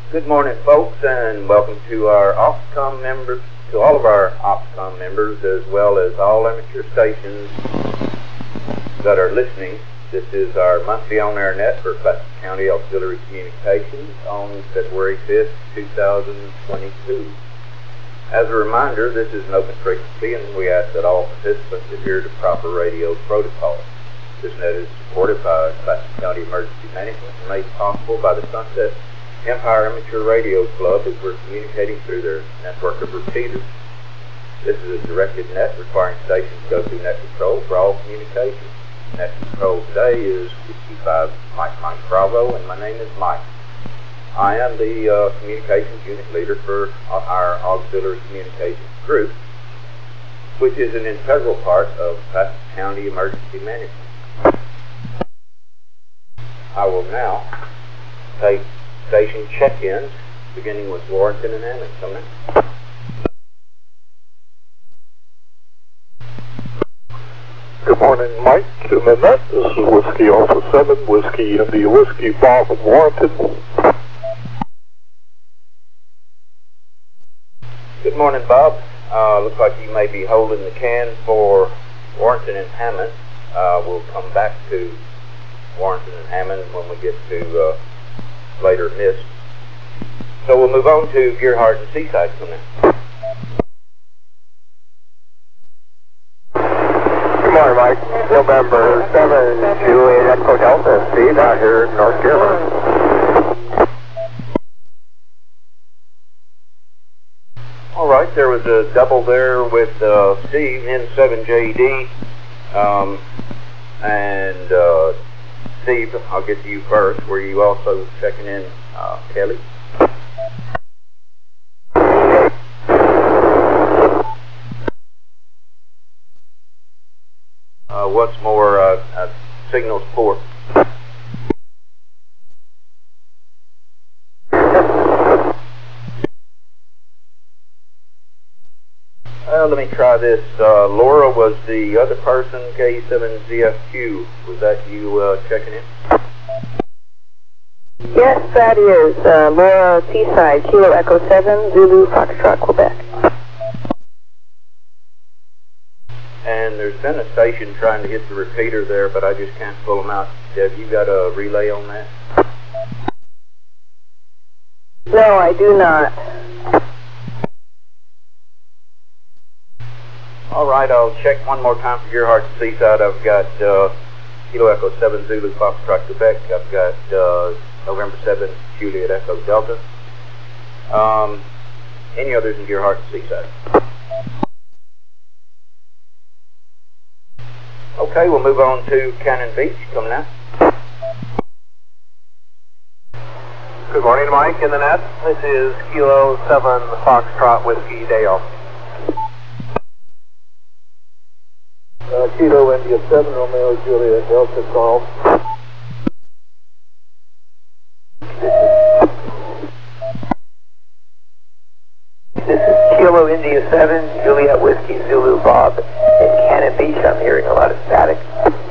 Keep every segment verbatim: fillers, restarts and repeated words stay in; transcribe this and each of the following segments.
Good morning, folks, and welcome to our Oxcom members, to all of our Oxcom members, as well as all amateur stations that are listening. This is our monthly on-air net for Placer County Auxiliary Communications on February fifth, two thousand twenty-two. As a reminder, this is an open frequency, and we ask that all participants adhere to proper radio protocol. This net is supported by Placer County Emergency Management and made possible by the Sunset Empire Amateur Radio Club as we're communicating through their network of repeaters. This is a directed net requiring stations to go through net control for all communications. Net control today is fifty-five Mike Mike Bravo, and my name is Mike. I am the uh, communications unit leader for our auxiliary communications group, which is an integral part of Placer County Emergency Management. I will now take station check-ins, beginning with Warrenton and Hammond. Come in. Good morning, Mike. In the net, this is Whiskey Alpha seven, Whiskey India Whiskey Bob in Warrenton. Good morning, Bob. Uh, looks like you may be holding the can for Warrenton and Hammond. Uh, we'll come back to Warrenton and Hammond when we get to uh, later missed. So we'll move on to Gearhart and Seaside from there. Good morning, Mike. November seventh, Juliet Echo Delta, Steve, out here in North Carolina. All right, there was a double there with uh, Steve, N seven J D. Um, and uh, Steve, I'll get to you first. Were you also checking in, uh, Kelly? Uh, what's more, uh, uh, signals port? Uh, let me try this. Uh, Laura was the other person, K seven Z F Q. Was that you uh, checking in? Yes, that is. Uh, Laura Seaside, Kilo Echo seven, Zulu Foxtrot, Quebec. And there's been a station trying to hit the repeater there, but I just can't pull them out. Have you got a relay on that? No, I do not. All right, I'll check one more time for Gearhart and Seaside. I've got uh, Kilo Echo seven, Zulu Foxtrot, Quebec. I've got uh, November seventh, Juliet Echo Delta. Um, any others in Gearhart and Seaside? Okay, we'll move on to Cannon Beach. Coming out. Good morning, Mike. In the net, this is Kilo seven, Foxtrot, Whiskey Dale. Uh, Kilo India seven, Romeo Juliet Delta, Carl. This is Kilo India seven, Juliet Whiskey Zulu Bob. In Cannon Beach, I'm hearing a lot of static.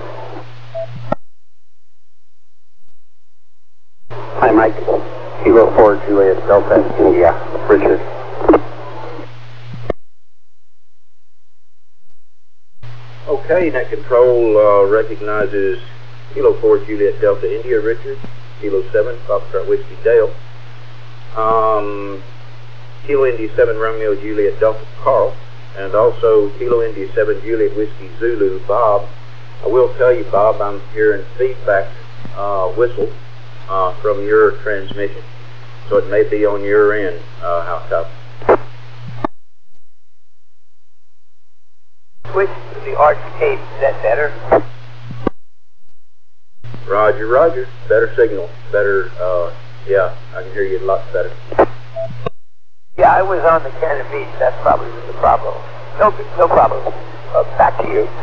Hi, Mike. Kilo four, Juliet Delta, India, Richard. Okay, net control uh, recognizes Kilo four, Juliet Delta, India, Richard. Kilo seven, Foxtrot Whiskey Dale. Um, Kilo India seven, Romeo Juliet Delta, Carl. And also Kilo India seven, Juliet Whiskey Zulu, Bob. I will tell you, Bob, I'm hearing feedback uh, whistle uh, from your transmission. So it may be on your end, uh, how tough. Switch to the arch tape. Is that better? Roger, roger. Better signal. Better, uh, yeah, I can hear you a lot better. Yeah, I was on the Cannon Beach. That's probably the problem. No, no problem. Uh, back to you.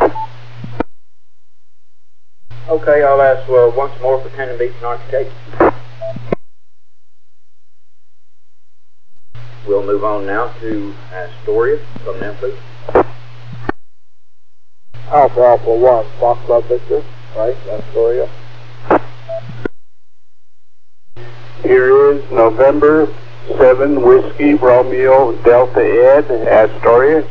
Okay, I'll ask uh, once more for Cannon Beach and Arch Cape. We'll move on now to Astoria. Come now, please. Alpha Alpha one, Foxtrot Victor, right, Astoria. Here is November seven Whiskey Romeo Delta Ed, Astoria.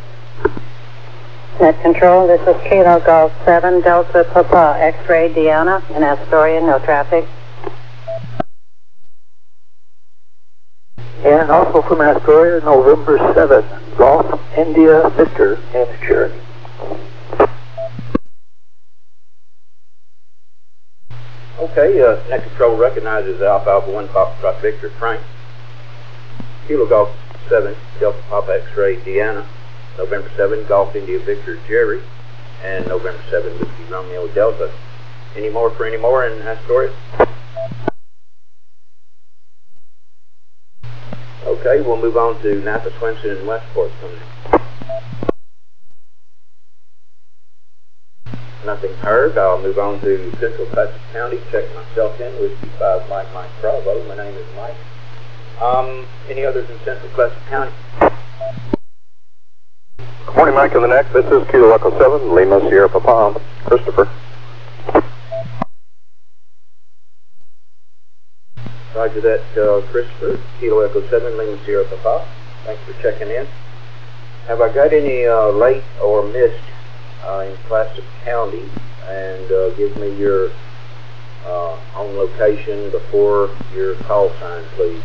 Net Control, this is Kilo Golf seven Delta Papa X-Ray Diana in Astoria, no traffic. And also from Astoria, November seven, Golf India Victor, name is Jeremy. Okay, uh, Net Control recognizes Alpha Alpha one Foxtrot Victor Frank. Kilo Golf seven, Delta Papa X-Ray Deanna. November seven, Golf India Victor Jerry. And November seven, Whiskey Romeo Delta. Any more for any more in Astoria? Okay, we'll move on to Napa, Swenson, and Westport coming in. Nothing heard. I'll move on to Central Classic County. Check myself in. Whiskey five Mike Mike Bravo. My name is Mike. Um, any others in Central Classic County? Good morning, Mike in the neck. This is Kilo Echo seven, Lima Sierra Papa, Christopher. Roger that, uh, Christopher. Kilo Echo seven, Lima Sierra Papa. Thanks for checking in. Have I got any uh, late or missed uh, in Classic County? And uh, give me your uh, home location before your call sign, please.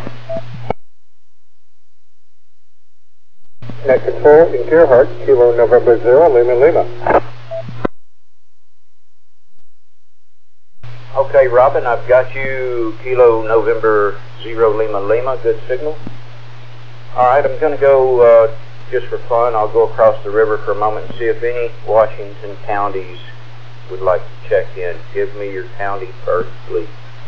Net Control in Gerhardt, Kilo November zero, Lima Lima. Okay, Robin, I've got you Kilo November zero Lima Lima. Good signal. All right, I'm going to go, uh, just for fun, I'll go across the river for a moment and see if any Washington counties would like to check in. Give me your county first, please.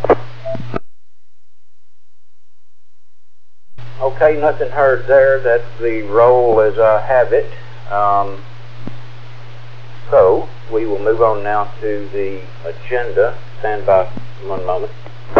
Okay, nothing heard there. That's the roll as I have it. Um, so, we will move on now to the agenda. Stand by one moment.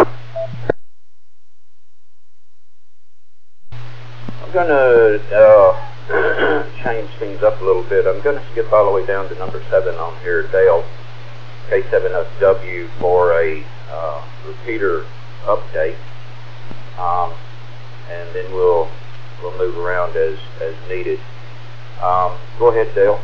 I'm going to uh, change things up a little bit. I'm going to skip all the way down to number seven on here, Dale, K seven F W, for a uh, repeater update. Um, and then we'll we'll move around as, as needed. Um, go ahead, Dale.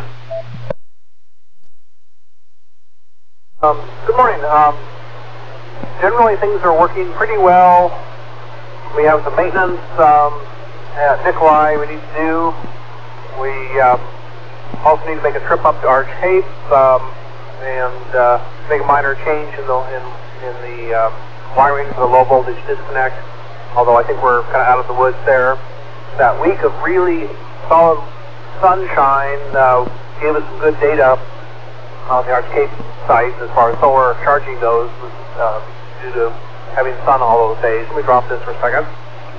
Um, good morning. Um, generally, things are working pretty well. We have some maintenance um, at Nikolai we need to do. We um, also need to make a trip up to Arch Cape um, and uh, make a minor change in the in, in the um, wiring for the low voltage disconnect. Although I think we're kind of out of the woods there. That week of really solid sunshine uh, gave us some good data on the Arch Cape site as far as solar charging goes, uh, due to having sun all those days. Let me drop this for a second.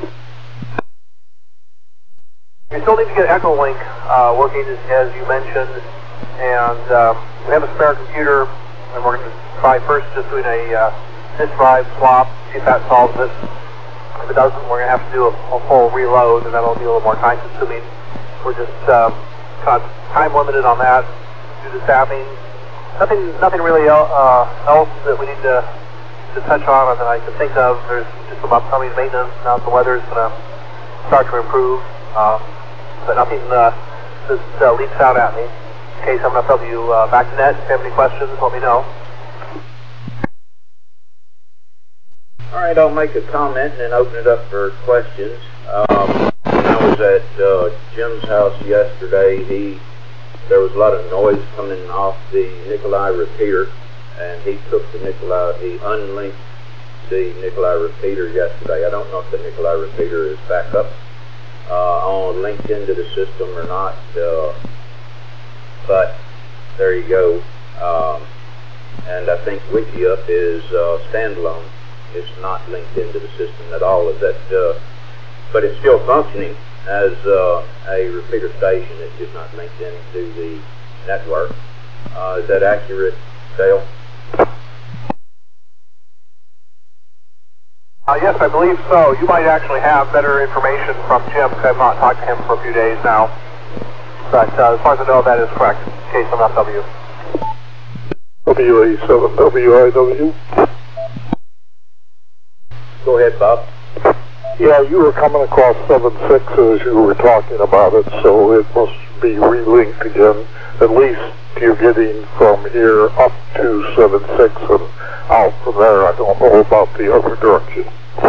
We still need to get Echolink uh, working, as, as you mentioned, and um, we have a spare computer, and we're going to try first just doing a uh, disk drive swap, see if that solves it. If it doesn't, we're going to have to do a, a full reload, and that'll be a little more time consuming. We're just um, kind of time limited on that due to staffing. Nothing, nothing really uh, else that we need to, to touch on that I can think of. There's just some upcoming maintenance now that the weather's going to start to improve, um, but nothing uh, just uh, leaps out at me. In case I'm going to tell you uh, back to net. If you have any questions, let me know. All right, I'll make a comment and then open it up for questions. Um, when I was at uh, Jim's house yesterday, he there was a lot of noise coming off the Nikolai repeater, and he took the Nikolai, he unlinked the Nikolai repeater yesterday. I don't know if the Nikolai repeater is back up uh, on linked into the system or not, uh, but there you go. Um, and I think WikiUp is uh, standalone. It's not linked into the system at all. Is that, uh, but it's still functioning as uh, a repeater station. It's just not linked into the network. Uh, is that accurate, Dale? Uh, yes, I believe so. You might actually have better information from Jim, because I've not talked to him for a few days now. But uh, as far as I know, that is correct. K seven F W. W A seven W I W. ahead, Bob. Yeah, you were coming across seven six as you were talking about it, so it must be relinked again. At least you're getting from here up to seven six and out from there. I don't know about the other direction.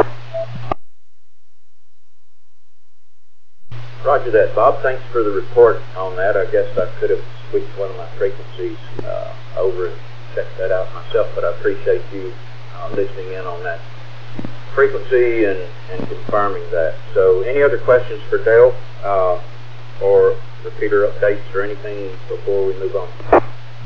Roger that, Bob. Thanks for the report on that. I guess I could have switched one of my frequencies uh, over and checked that out myself, but I appreciate you uh, listening in on that frequency and, and confirming that. So any other questions for Dale uh, or repeater updates or anything before we move on?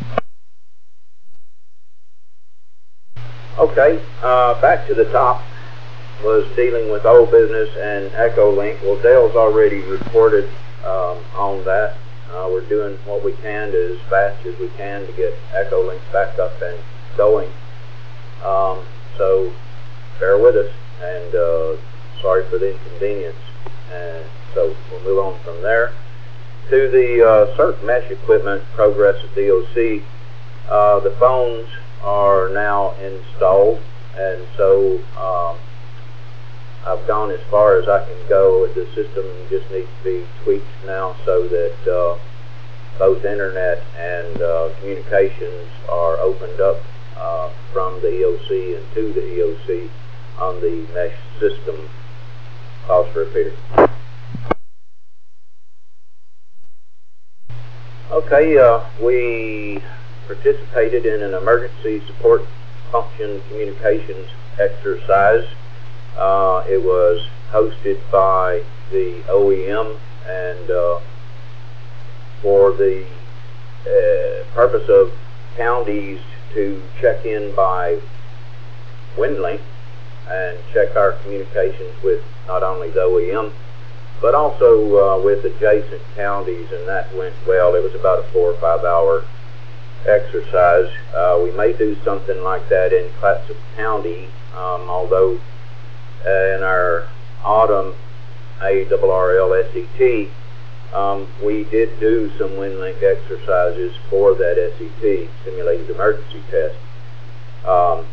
Okay, uh, back to the top was dealing with old business and Echolink. Well, Dale's already reported um, on that. Uh, we're doing what we can to, as fast as we can to get Echolink back up and going. Um, so bear with us, and uh, sorry for the inconvenience. And so we'll move on from there to the uh, CERT mesh equipment progress at D O C. Uh, the phones are now installed, and so um, I've gone as far as I can go. The system just needs to be tweaked now so that uh, both internet and uh, communications are opened up uh, from the E O C and to the E O C on the mesh system. Pause for repeater. Okay, uh, we participated in an emergency support function communications exercise. Uh, it was hosted by the O E M, and uh, for the uh, purpose of counties to check in by WinLink and check our communications with not only the O E M but also uh, with adjacent counties, and that went well. It was about a four or five hour exercise. Uh, we may do something like that in Clatsop County, um, although uh, in our autumn A R R L S E T, um, we did do some WinLink exercises for that S E T, Simulated Emergency Test. Um,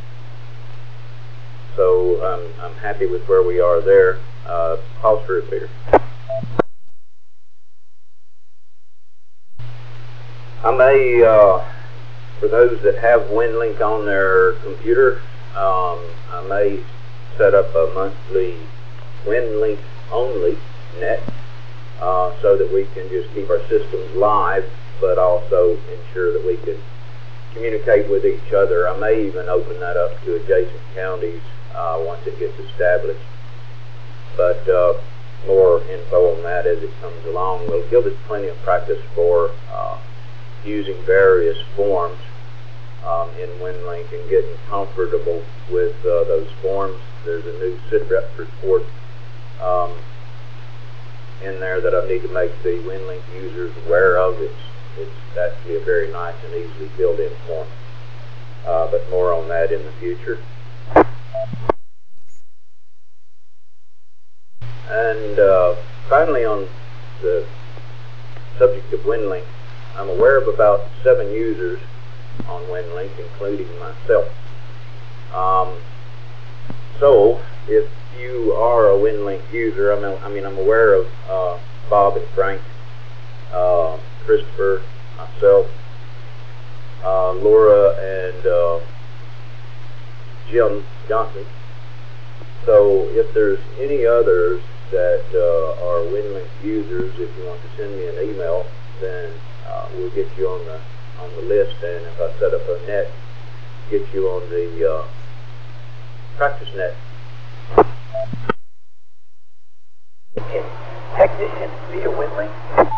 so um, I'm happy with where we are there. Uh, pause for repeater. I may, uh, for those that have WinLink on their computer, um, I may set up a monthly WinLink only net uh, so that we can just keep our systems live, but also ensure that we can communicate with each other. I may even open that up to adjacent counties uh, once it gets established. But uh, more info on that as it comes along will give us plenty of practice for uh, using various forms um, in WinLink and getting comfortable with uh, those forms. There's a new SITREP report um, in there that I need to make the WinLink users aware of. It's, it's actually a very nice and easily filled in form. Uh, but more on that in the future. And uh, finally, on the subject of WinLink, I'm aware of about seven users on WinLink, including myself. Um, so, if you are a WinLink user, I mean, I mean I'm aware of uh, Bob and Frank, uh, Christopher, myself, uh, Laura, and uh, Jim Johnson. So, if there's any others that uh, are WinLink users, if you want to send me an email, then uh, we'll get you on the on the list. And if I set up a net, get you on the uh, practice net. Can technicians via WinLink?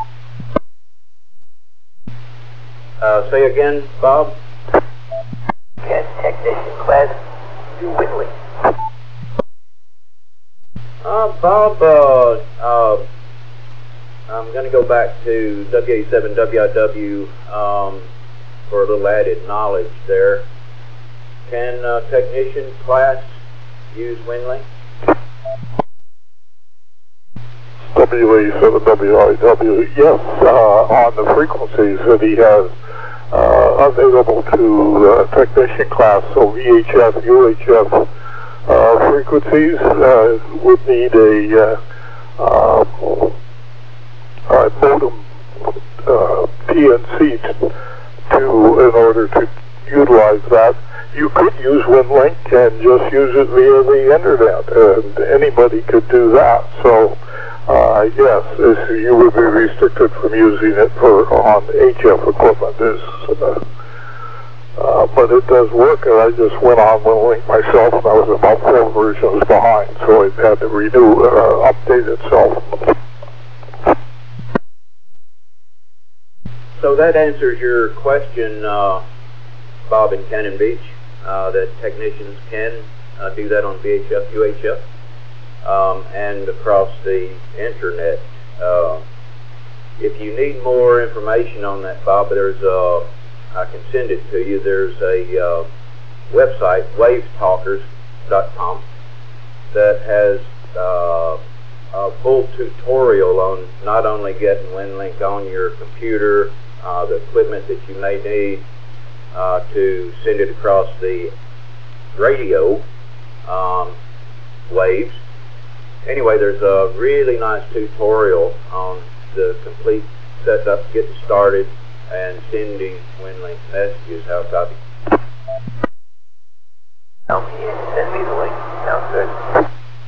Uh, say again, Bob. Can technician class do WinLink? Uh, Bob, uh, uh, I'm going to go back to W eighty-seven W I W um, for a little added knowledge there. Can uh, technician class use WinLink? W eighty-seven W I W, yes, uh, on the frequencies that he has uh, available to uh, technician class, so V H F, U H F, uh, frequencies uh, would need a uh, uh, uh, modem uh, T N C to, in order to utilize that. You could use WinLink and just use it via the internet, and anybody could do that. So, uh, yes, if you would be restricted from using it for on H F equipment. Is, uh, uh, but it does work, and I just went on WinLink myself, and I was about four versions behind, so it had to renew, uh, update itself. So that answers your question, uh, Bob, in Cannon Beach, uh, that technicians can uh, do that on V H F, U H F, um, and across the internet. Uh, if you need more information on that, Bob, there's a, I can send it to you. There's a uh, website, waves talkers dot com, that has uh, a full tutorial on not only getting WinLink on your computer, uh, the equipment that you may need uh, to send it across the radio um, waves. Anyway, there's a really nice tutorial on the complete setup, getting started, and sending WinLink messages. How copy? Tell me and send me the link. Sounds good.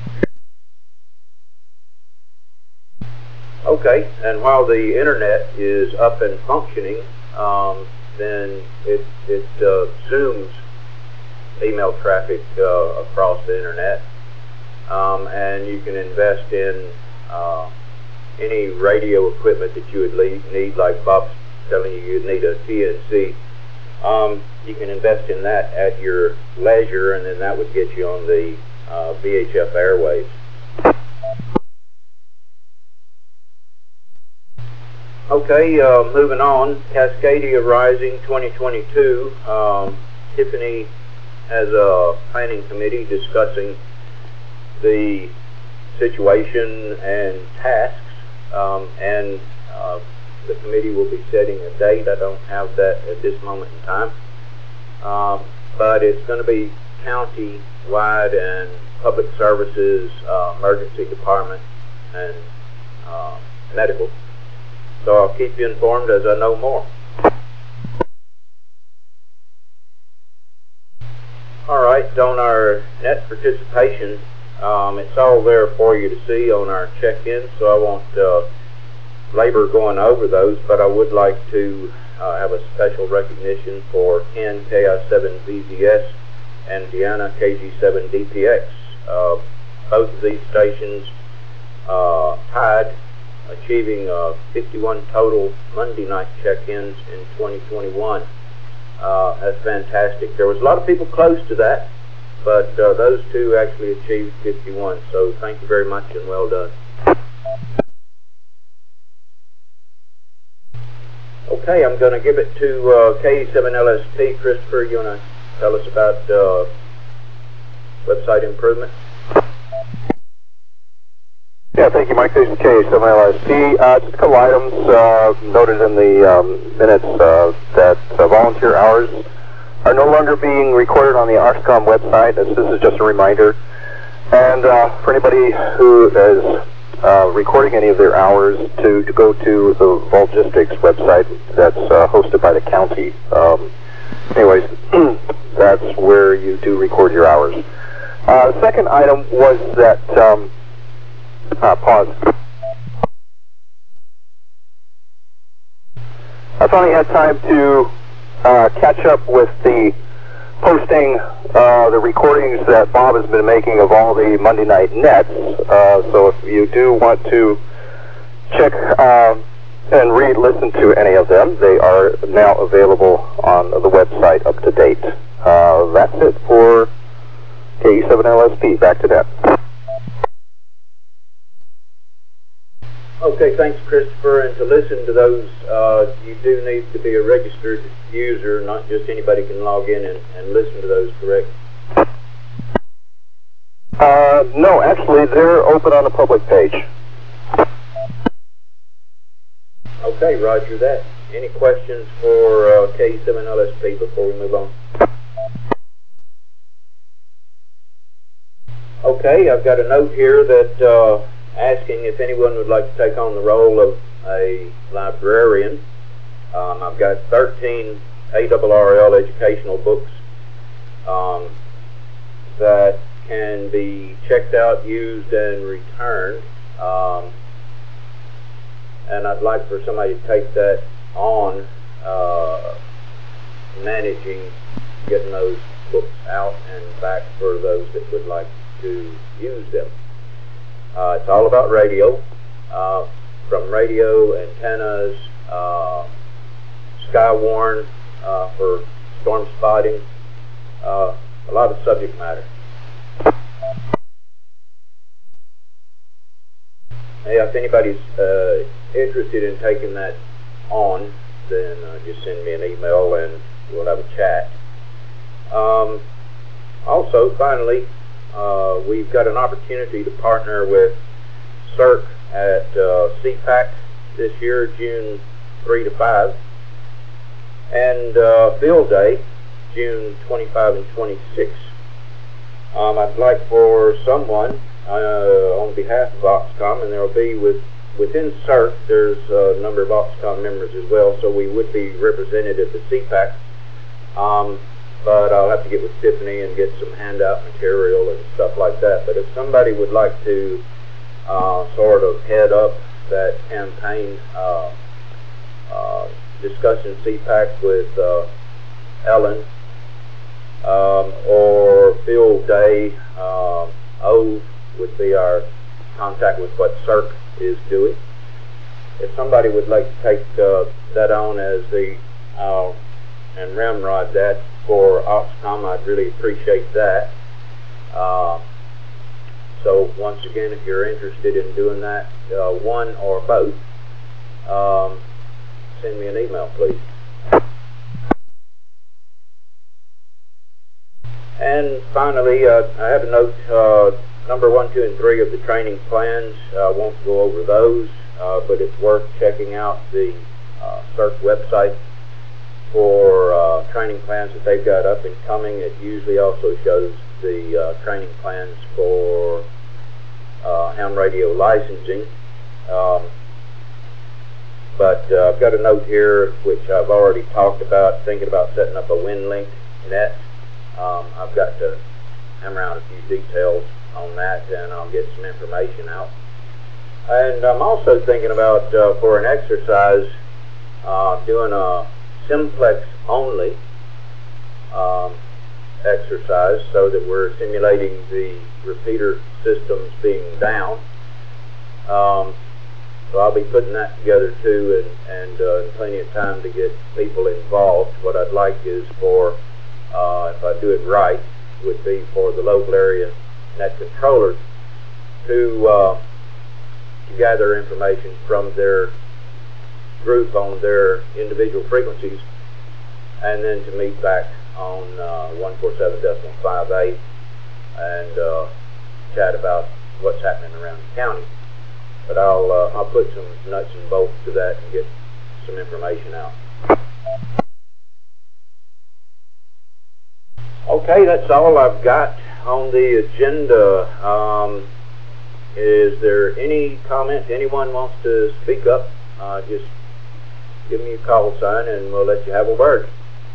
Okay, and while the internet is up and functioning, um, then it, it uh, zooms email traffic uh, across the internet, um, and you can invest in uh, any radio equipment that you would need, like Bob's telling you you'd need a T N C. Um, you can invest in that at your leisure, and then that would get you on the uh, V H F airwaves. Okay, uh, moving on, Cascadia Rising twenty twenty-two. Um, Tiffany has a planning committee discussing the situation and tasks, um, and uh, the committee will be setting a date. I don't have that at this moment in time, um, but it's going to be county-wide and public services, uh, emergency department, and uh, medical. So I'll keep you informed as I know more. All right, on our net participation, um, it's all there for you to see on our check-in, so I won't uh, labor going over those, but I would like to uh, have a special recognition for Ken K I seven V Z S and Deanna K G seven D P X. Uh, both of these stations uh, tied, achieving uh, fifty-one total Monday night check-ins in twenty twenty-one. Uh, that's fantastic. There was a lot of people close to that, but uh, those two actually achieved fifty-one, so thank you very much and well done. Okay, I'm going to give it to uh, K E seven L S P. Christopher, you want to tell us about uh, website improvement? Yeah, thank you, Mike. This is K E seven L S P. Uh, just a couple items uh, noted in the um, minutes uh, that uh, volunteer hours are no longer being recorded on the ARSCOM website. This, this is just a reminder. And uh, for anybody who is uh, recording any of their hours, to, to go to the Volgistics website that's uh, hosted by the county. Um, anyways, that's where you do record your hours. Uh, the second item was that... Um, Uh, pause. I finally had time to uh, catch up with the posting, uh, the recordings that Bob has been making of all the Monday night nets. Uh, so if you do want to check uh, and re-listen to any of them, they are now available on the website up to date. Uh, that's it for K E seven L S P. Back to that. Okay, thanks, Christopher. And to listen to those, uh, you do need to be a registered user, not just anybody can log in and, and listen to those, correct? Uh, no, actually, they're open on the public page. Okay, roger that. Any questions for uh, K E seven L S P before we move on? Okay, I've got a note here that uh, asking if anyone would like to take on the role of a librarian. Um, I've got thirteen A R R L educational books um, that can be checked out, used, and returned. Um, and I'd like for somebody to take that on, uh, managing getting those books out and back for those that would like to use them. Uh, it's all about radio, uh, from radio antennas, uh, Skywarn uh, for storm spotting, uh, a lot of subject matter. Yeah, if anybody's uh, interested in taking that on, then uh, just send me an email and we'll have a chat. Um, also, finally, uh, we've got an opportunity to partner with C E R C at uh, C PAC this year, June three to five, and uh, Field Day, June twenty-five and twenty-six. Um, I'd like for someone uh, on behalf of Oxcom, and there will be with within C E R C, there's a number of Oxcom members as well, so we would be represented at the C PAC. Um, but I'll have to get with Tiffany and get some handout material and stuff like that. But if somebody would like to uh, sort of head up that campaign, uh, uh, discussing C PAC with uh, Ellen, um, or Field Day, um, O would be our contact with what C E R C is doing. If somebody would like to take uh, that on as the uh, and ramrod that for Oxcom, I'd really appreciate that. Uh, so once again, if you're interested in doing that, uh, one or both, um, send me an email, please. And finally, uh, I have a note, uh, number one, two, and three of the training plans. I uh, won't go over those, uh, but it's worth checking out the uh, C E R C website for uh, training plans that they've got up and coming. It usually also shows the uh, training plans for uh, ham radio licensing. Um, but uh, I've got a note here which I've already talked about, thinking about setting up a WinLink net. Um, I've got to hammer out a few details on that, and I'll get some information out. And I'm also thinking about, uh, for an exercise, uh, doing a simplex only um, exercise, so that we're simulating the repeater systems being down. Um, so I'll be putting that together too, and, and uh, plenty of time to get people involved. What I'd like is for, uh, if I do it right, would be for the local area net controllers to, uh, to gather information from their group on their individual frequencies, and then to meet back on uh, one forty-seven point five eight and uh, chat about what's happening around the county. But I'll uh, I'll put some nuts and bolts to that and get some information out. Okay, that's all I've got on the agenda. Um, is there any comment? Anyone wants to speak up? Uh, just give me a call sign and we'll let you have a word.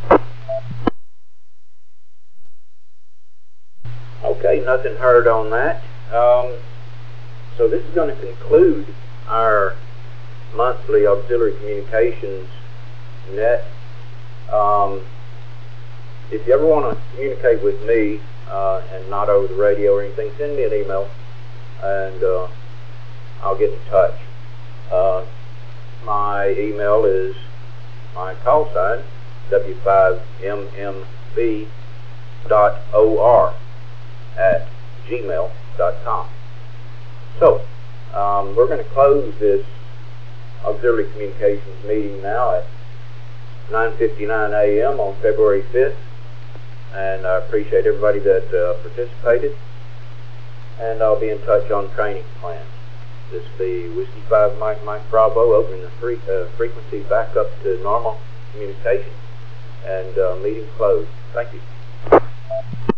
Okay, nothing heard on that. Um, so this is going to conclude our monthly auxiliary communications net. Um, if you ever want to communicate with me uh, and not over the radio or anything, send me an email and uh, I'll get in touch. Uh, my email is my call sign, W five M M B dot O R at gmail dot com. So, um, we're going to close this auxiliary communications meeting now at nine fifty-nine a m on February fifth, and I appreciate everybody that uh, participated, and I'll be in touch on training plans. This is the Whiskey five Mike Mike Bravo, opening the free, uh, frequency back up to normal communication, and uh, meeting closed. Thank you.